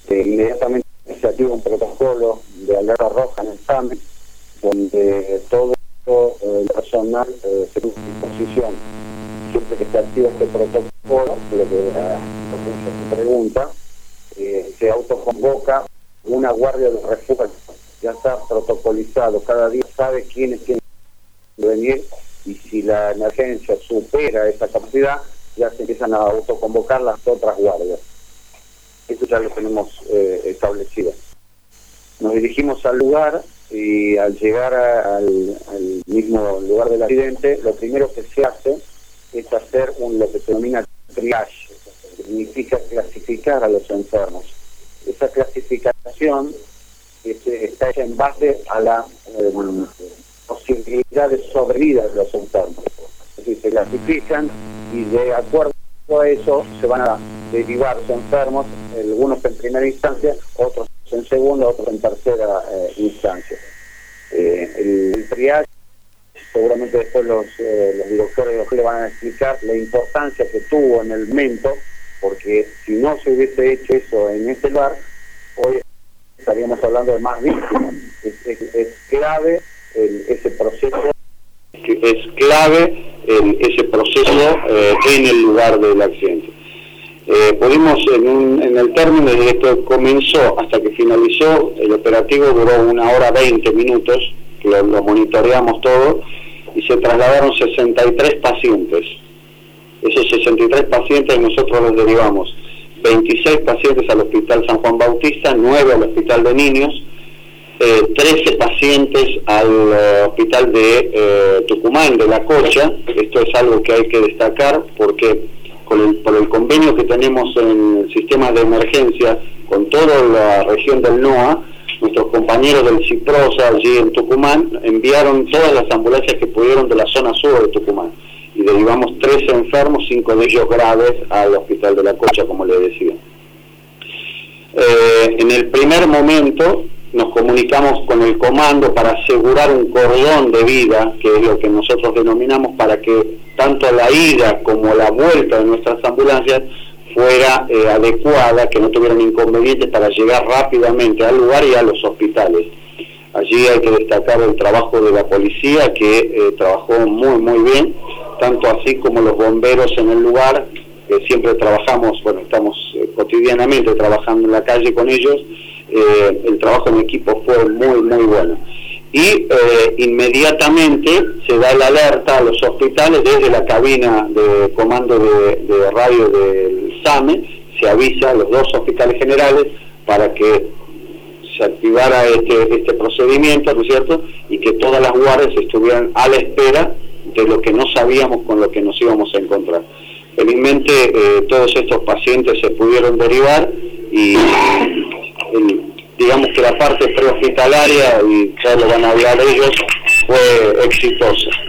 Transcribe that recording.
Inmediatamente se activa un protocolo de alerta roja en el SAME, donde todo el personal se puso a disposición. Siempre que se activa este protocolo, lo que se pregunta, se autoconvoca una guardia de refuerzo. Ya está protocolizado, cada día sabe quiénes tienen que venir, y si la emergencia supera esa capacidad, ya se empiezan a autoconvocar las otras guardias. Eso ya lo tenemos establecido. Nos dirigimos al lugar y al llegar al mismo lugar del accidente, lo primero que se hace es hacer lo que se denomina triage, que significa clasificar a los enfermos. Esa clasificación está hecha en base a la posibilidad de sobrevida de los enfermos. Es decir, se clasifican y de acuerdo a eso se van a derivar los enfermos, algunos en primera instancia, otros en segunda, otros en tercera instancia. El triage, seguramente después los directores le van a explicar la importancia que tuvo en el momento, porque si no se hubiese hecho eso en este lugar, hoy estaríamos hablando de más víctimas. Es clave ese proceso. Es clave ese proceso en el lugar del accidente. Pudimos en el término desde que comenzó hasta que finalizó el operativo, duró 1 hora 20 minutos, que lo monitoreamos todo, y se trasladaron 63 pacientes. Esos 63 pacientes nosotros los derivamos 26 pacientes al Hospital San Juan Bautista, 9 al Hospital de Niños, 13 pacientes al Hospital de Tucumán, de La Cocha. Esto es algo que hay que destacar porque por el convenio que tenemos en el sistema de emergencia con toda la región del NOA, nuestros compañeros del CIPROSA allí en Tucumán enviaron todas las ambulancias que pudieron de la zona sur de Tucumán y derivamos 13 enfermos, 5 de ellos graves, al Hospital de La Cocha, como les decía. En el primer momento nos comunicamos con el comando para asegurar un cordón de vida, que es lo que nosotros denominamos, para que tanto la ida como la vuelta de nuestras ambulancias fuera adecuada, que no tuvieran inconvenientes para llegar rápidamente al lugar y a los hospitales. Allí hay que destacar el trabajo de la policía, que trabajó muy bien, tanto así como los bomberos en el lugar, que siempre trabajamos, estamos cotidianamente trabajando en la calle con ellos. El trabajo en equipo fue muy bueno. Y inmediatamente se da la alerta a los hospitales desde la cabina de comando de radio del SAME, se avisa a los 2 hospitales generales para que se activara este procedimiento, ¿no es cierto?, y que todas las guardias estuvieran a la espera de lo que no sabíamos con lo que nos íbamos a encontrar. Felizmente todos estos pacientes se pudieron derivar y digamos que la parte prehospitalaria, y ya lo van a hablar ellos, fue exitosa.